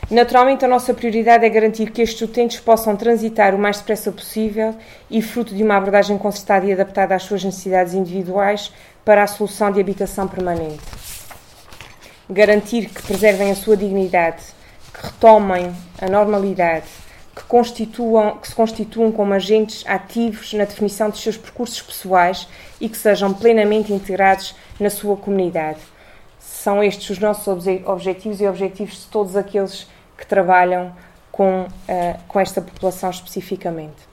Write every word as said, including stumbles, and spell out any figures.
Naturalmente, a nossa prioridade é garantir que estes utentes possam transitar o mais depressa possível e, fruto de uma abordagem concertada e adaptada às suas necessidades individuais, para a solução de habitação permanente. Garantir que preservem a sua dignidade, que retomem a normalidade, que, constituam, que se constituam como agentes ativos na definição dos seus percursos pessoais e que sejam plenamente integrados na sua comunidade. São estes os nossos obje- objetivos e objetivos de todos aqueles que trabalham com, uh, com esta população especificamente.